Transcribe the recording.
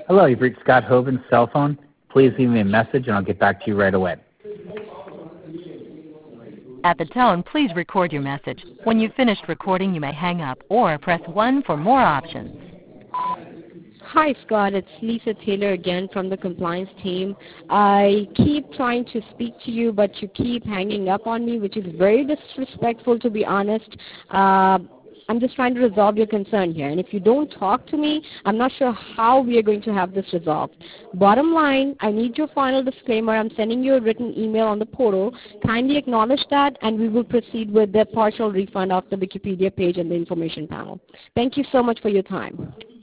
Hello, you've reached Scott Hoven's cell phone. Please leave me a message and I'll get back to you right away. At the tone, please record your message. When you've finished recording, you may hang up or press 1 for more options. Hi, Scott. It's Lisa Taylor again from the compliance team. I keep trying to speak to you, but you keep hanging up on me, which is very disrespectful, to be honest. I'm just trying to resolve your concern here. And if you don't talk to me, I'm not sure how we are going to have this resolved. Bottom line, I need your final disclaimer. I'm sending you a written email on the portal. Kindly acknowledge that, and we will proceed with the partial refund of the Wikipedia page and the information panel. Thank you so much for your time.